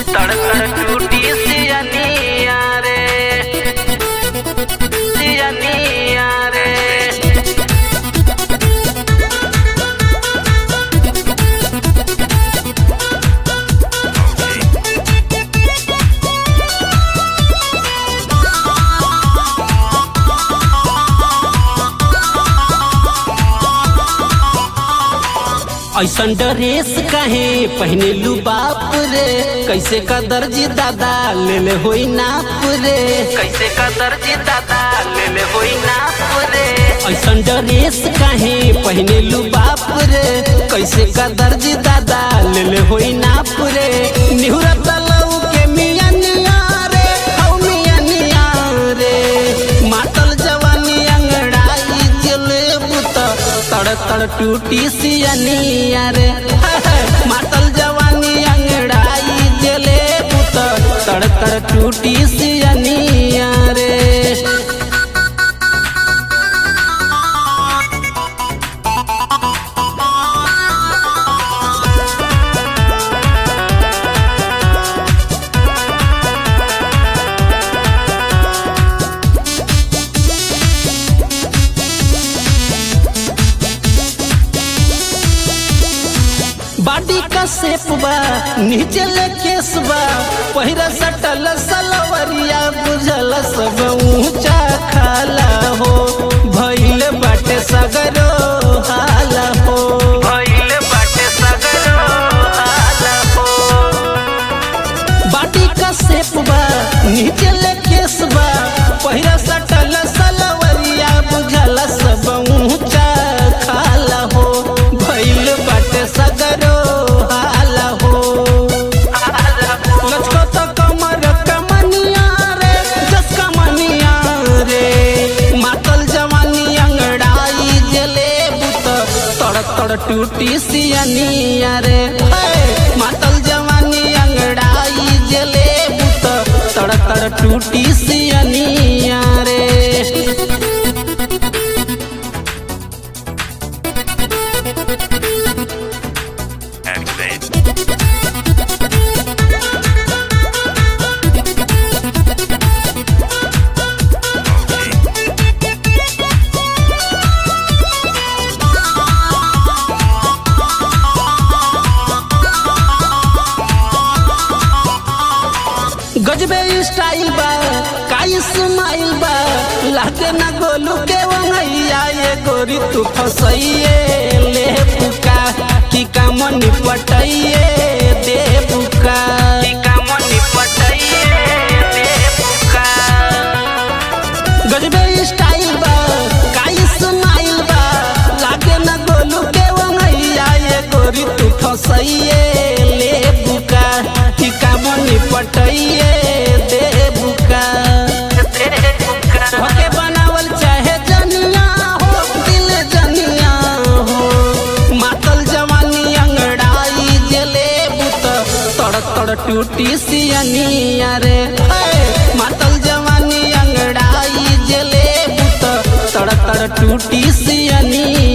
तड़ तड़ टूटी सियनिया रे, सियनिया रे। ऐसन ड्रेस काहे पहने लू बाप रे, कैसे का दर्जी दादा ले ले होई नाप रे, कैसे का दर्जी दादा ले ले होई नाप रे। ऐसन ड्रेस काहे पहने लू बाप रे, कैसे का दर्जी दादा ले ले होई नाप रे। निहुरत लऊ के मिया निया रे, हौ मिया निया रे, मातल जवानी अंगड़ाई जले बुत तड़ तड़ टूटी सियनिया रे, मातल जवानी अंगड़ाई जले बुत तड़ तड़ टूटी सियनिया रे। बाडी का सेप बा नीचे ले केस बा, पहिरा सटल सलवरिया बुझल सब ऊंचा खाला हो, भइल बाटे सगरो हाला हो, भइल बाटे सगरो हाला हो। बाडी का सेप बा नीचे ले केस बा, पहिरा सटल सलवरिया बुझल सब ऊंचा खाला हो, भइल बाटे सगरो टूटी सियनिया रे, मातल जवानी अंगड़ाई जले बुत तड़ तड़ टूटी सियनिया रे। गजबे स्टाइल बा काई स्माइल बा, लागे ना गोलू के वंगैया ये गोरी तू फसैये ले पुका, की काम निपटैये दे पुका, की काम निपटैये दे पुका। गजबे स्टाइल बा काई स्माइल बा, लागे ना गोलू के वंगैया ये गोरी तू फसैये ले पुका, की काम निपटैये होके बनावल चाहे जनिया हो, दिल जनिया हो, मातल जवानी अंगड़ाई जले बुत तड़ तड़ टूटी सियनिया रे, मातल जवानी अंगड़ाई जले बुत तड़ तड़ टूटी सियनिया।